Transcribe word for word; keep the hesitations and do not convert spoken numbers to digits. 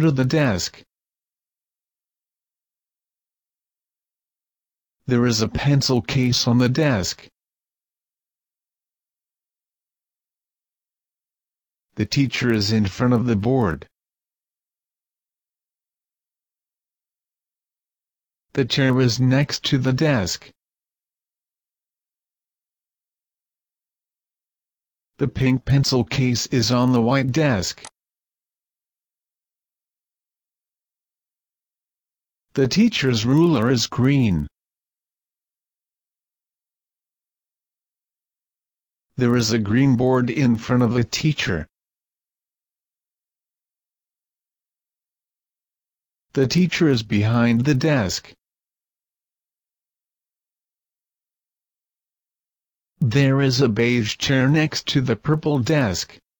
to the desk. There is a pencil case on the desk. The teacher is in front of the board. The chair is next to the desk. The pink pencil case is on the white desk. The teacher's ruler is green. There is a green board in front of the teacher. The teacher is behind the desk. There is a beige chair next to the purple desk.